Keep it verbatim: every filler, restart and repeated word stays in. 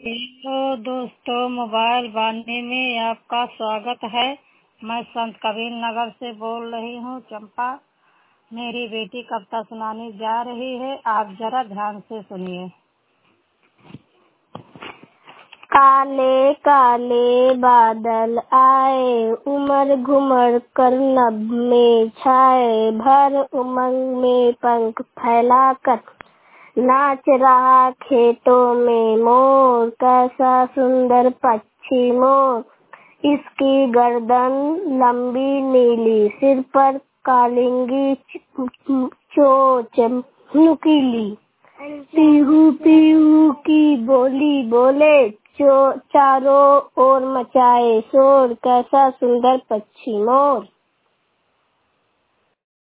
Hello दोस्तों, mobile वाणी में आपका स्वागत है। मैं संत कबीर नगर से बोल रही हूँ चंपा। मेरी बेटी कविता सुनाने जा रही है, आप जरा ध्यान से सुनिए। काले काले बादल आए, उमड़ घुमड़ कर नभ में छाए, भर उमंग में पंख फैलाकर नाच रहा खेतों में मोर, कैसा सुंदर पक्षी मोर। इसकी गर्दन लंबी नीली, सिर पर कालिंगी चोंच नुकीली, पीहू पीहू की बोली बोले, चारों ओर मचाए शोर, कैसा सुंदर पक्षी मोर।